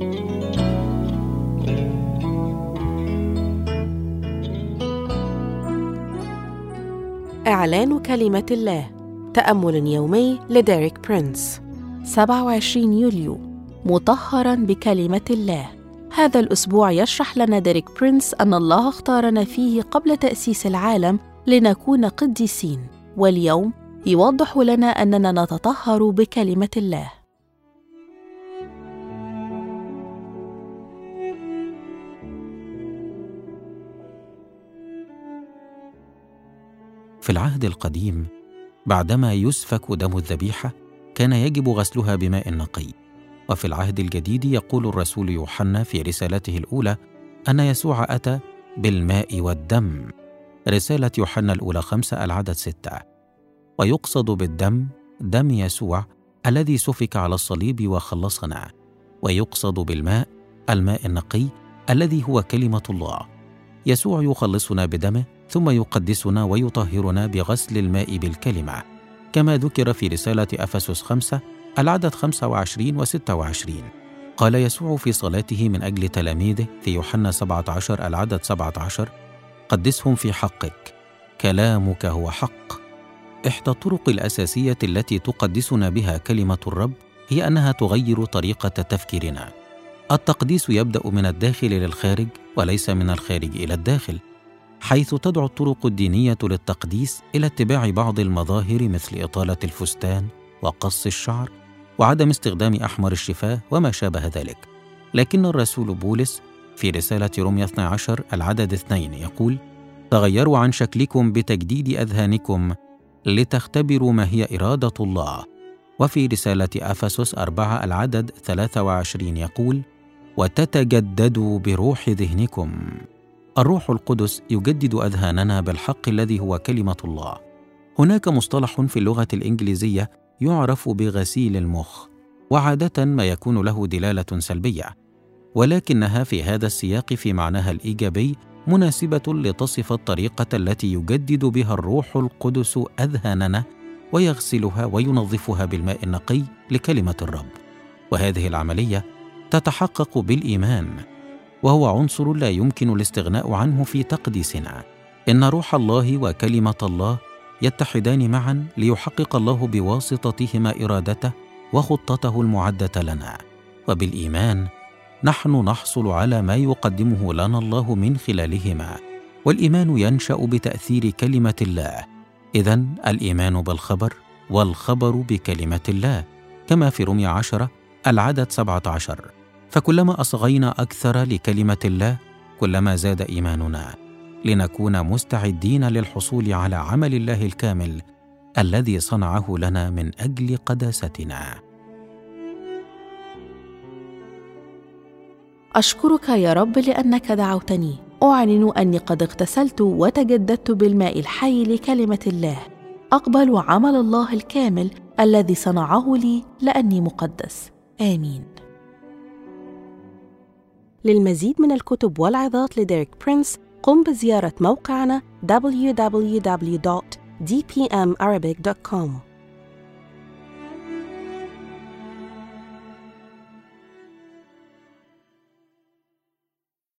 إعلان كلمة الله. تأمل يومي لديريك برينس. 27 يوليو. مطهراً بكلمة الله. هذا الأسبوع يشرح لنا ديريك برينس أن الله اختارنا فيه قبل تأسيس العالم لنكون قديسين، واليوم يوضح لنا أننا نتطهر بكلمة الله. في العهد القديم، بعدما يسفك دم الذبيحة كان يجب غسلها بماء نقي. وفي العهد الجديد يقول الرسول يوحنا في رسالته الأولى أن يسوع أتى بالماء والدم. رسالة يوحنا الأولى 5 العدد 6. ويقصد بالدم دم يسوع الذي سفك على الصليب وخلصنا، ويقصد بالماء الماء النقي الذي هو كلمة الله. يسوع يخلصنا بدمه ثم يقدسنا ويطهرنا بغسل الماء بالكلمة، كما ذكر في رسالة أفسس 5 العدد 25 و 26. قال يسوع في صلاته من أجل تلاميذه في يوحنا 17 العدد 17: قدسهم في حقك، كلامك هو حق. إحدى الطرق الأساسية التي تقدسنا بها كلمة الرب هي أنها تغير طريقة تفكيرنا. التقديس يبدأ من الداخل للخارج وليس من الخارج إلى الداخل، حيث تدعو الطرق الدينية للتقديس إلى اتباع بعض المظاهر مثل إطالة الفستان وقص الشعر وعدم استخدام أحمر الشفاه وما شابه ذلك. لكن الرسول بولس في رسالة رومية 12 العدد 2 يقول: تغيروا عن شكلكم بتجديد أذهانكم لتختبروا ما هي إرادة الله. وفي رسالة أفسس 4 العدد 23 يقول: وتتجددوا بروح ذهنكم. الروح القدس يجدد أذهاننا بالحق الذي هو كلمة الله. هناك مصطلح في اللغة الإنجليزية يعرف بغسيل المخ، وعادة ما يكون له دلالة سلبية، ولكنها في هذا السياق في معناها الإيجابي مناسبة لتصف الطريقة التي يجدد بها الروح القدس أذهاننا ويغسلها وينظفها بالماء النقي لكلمة الرب. وهذه العملية تتحقق بالإيمان، وهو عنصر لا يمكن الاستغناء عنه في تقديسنا. إن روح الله وكلمة الله يتحدان معا ليحقق الله بواسطتهما إرادته وخطته المعدة لنا، وبالإيمان نحن نحصل على ما يقدمه لنا الله من خلالهما. والإيمان ينشأ بتأثير كلمة الله. إذن الإيمان بالخبر والخبر بكلمة الله، كما في رومية 10 العدد 17. فكلما أصغينا أكثر لكلمة الله كلما زاد إيماننا، لنكون مستعدين للحصول على عمل الله الكامل الذي صنعه لنا من أجل قداستنا. أشكرك يا رب لأنك دعوتني. أعلن أني قد اغتسلت وتجددت بالماء الحي لكلمة الله. أقبل عمل الله الكامل الذي صنعه لي لأني مقدس. آمين. للمزيد من الكتب والعظات لديريك برينس قم بزيارة موقعنا www.dpmarabic.com.